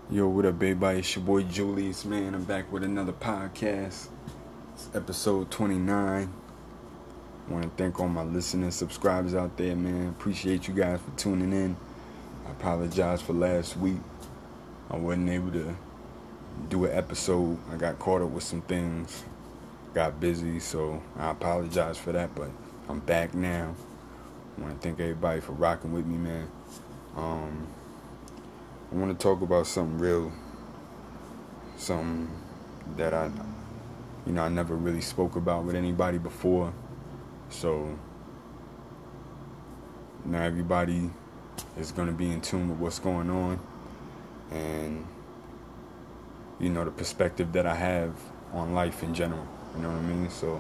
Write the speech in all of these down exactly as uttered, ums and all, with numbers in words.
Yo, what up, everybody? It's your boy Julius, man. I'm back with another podcast. It's episode twenty-nine. I want to thank all my listeners, subscribers out there, man. Appreciate you guys for tuning in. I apologize for last week. I wasn't able to do an episode. I got caught up with some things, got busy, so I apologize for that, but I'm back now. I want to thank everybody for rocking with me, man. Um, I want to talk about something real, something that I, you know, I never really spoke about with anybody before. So now everybody is going to be in tune with what's going on and, you know, the perspective that I have on life in general. You know what I mean? So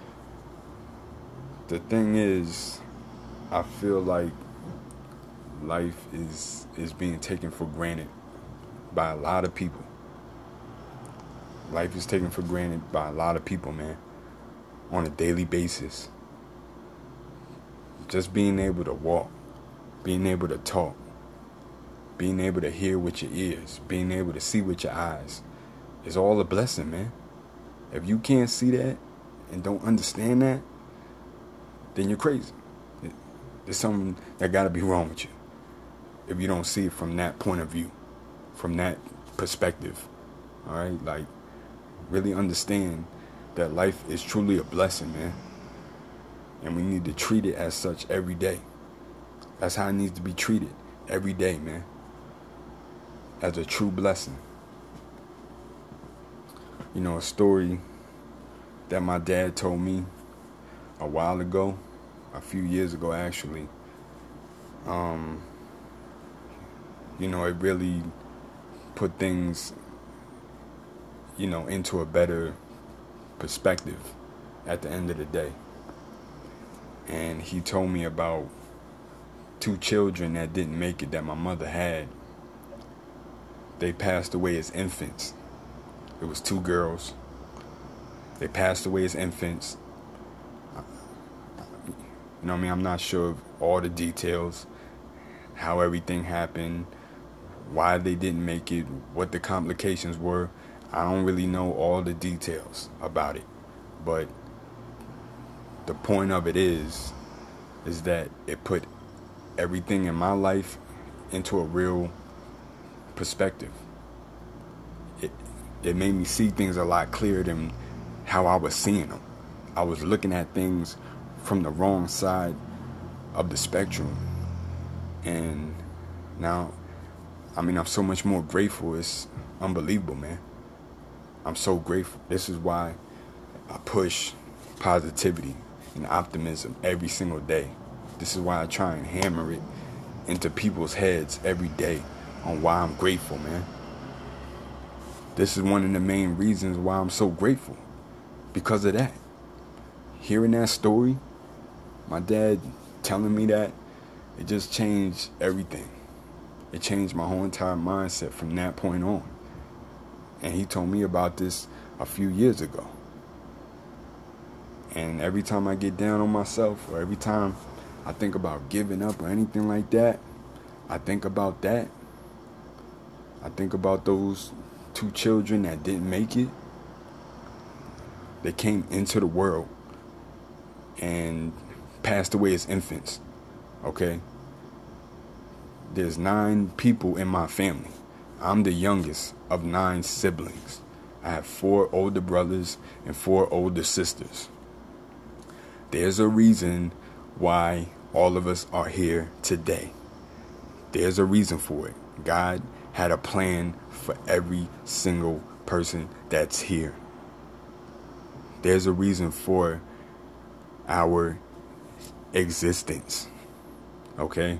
the thing is, I feel like life is is being taken for granted by a lot of people. Life is taken for granted by a lot of people, man, on a daily basis. Just being able to walk, being able to talk, being able to hear with your ears, being able to see with your eyes is all a blessing, man. If you can't see that and don't understand that, then you're crazy. There's something that gotta be wrong with you if you don't see it from that point of view, from that perspective. All right, like, really understand that life is truly a blessing, man, and we need to treat it as such every day. That's how it needs to be treated every day, man, as a true blessing. You know, a story that my dad told me a while ago, a few years ago actually, um, you know, it really put things, you know, into a better perspective at the end of the day. And he told me about two children that didn't make it that my mother had. They passed away as infants. It was two girls. They passed away as infants. You know what I mean? I'm not sure of all the details, how everything happened, why they didn't make it, what the complications were. I don't really know all the details about it. But the point of it is, is that it put everything in my life into a real perspective. It it made me see things a lot clearer than how I was seeing them. I was looking at things from the wrong side of the spectrum. And now, I mean, I'm so much more grateful. It's unbelievable, man. I'm so grateful. This is why I push positivity and optimism every single day. This is why I try and hammer it into people's heads every day on why I'm grateful, man. This is one of the main reasons why I'm so grateful. Because of that. Hearing that story, my dad telling me that, it just changed everything. It changed my whole entire mindset from that point on. And he told me about this a few years ago. And every time I get down on myself, or every time I think about giving up or anything like that, I think about that. I think about those two children that didn't make it. They came into the world and passed away as infants. Okay? There's nine people in my family. I'm the youngest of nine siblings. I have four older brothers and four older sisters. There's a reason why all of us are here today. There's a reason for it. God had a plan for every single person that's here. There's a reason for our existence. Okay?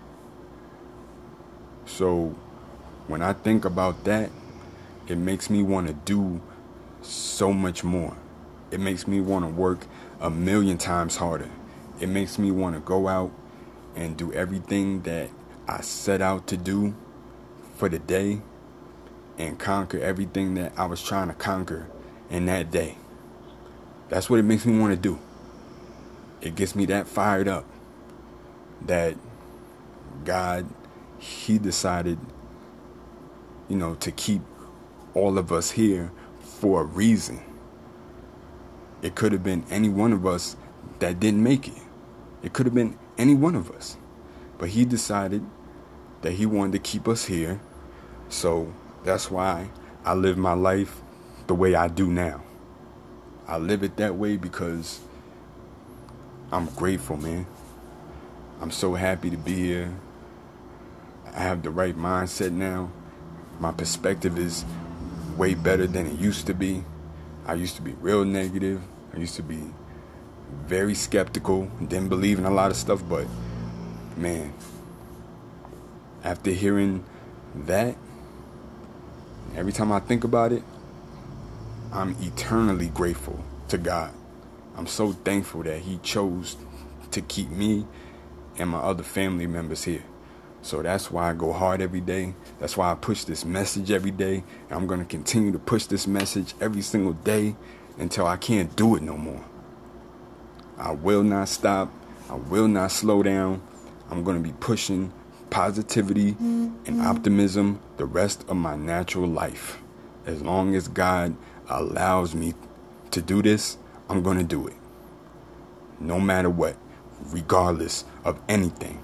So when I think about that, it makes me want to do so much more. It makes me want to work a million times harder. It makes me want to go out and do everything that I set out to do for the day and conquer everything that I was trying to conquer in that day. That's what it makes me want to do. It gets me that fired up that God, he decided you know, to keep all of us here for a reason. It could have been any one of us that didn't make it. It could have been any one of us. But he decided that he wanted to keep us here. So that's why I live my life the way I do now. I live it that way because I'm grateful, man. I'm so happy to be here. I have the right mindset now. My perspective is way better than it used to be. I used to be real negative. I used to be very skeptical, didn't believe in a lot of stuff, but man, after hearing that, every time I think about it, I'm eternally grateful to God. I'm so thankful that he chose to keep me and my other family members here. So that's why I go hard every day. That's why I push this message every day. And I'm going to continue to push this message every single day until I can't do it no more. I will not stop. I will not slow down. I'm going to be pushing positivity and optimism the rest of my natural life. As long as God allows me to do this, I'm going to do it. No matter what, regardless of anything.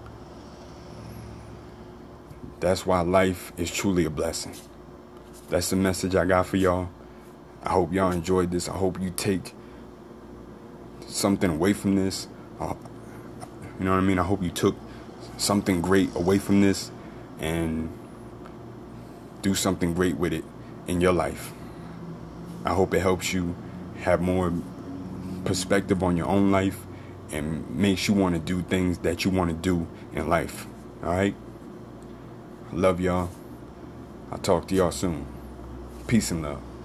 That's why life is truly a blessing. That's the message I got for y'all. I hope y'all enjoyed this. I hope you take something away from this. Uh, you know what I mean? I hope you took something great away from this and do something great with it in your life. I hope it helps you have more perspective on your own life and makes you want to do things that you want to do in life. All right? Love y'all. I'll talk to y'all soon. Peace and love.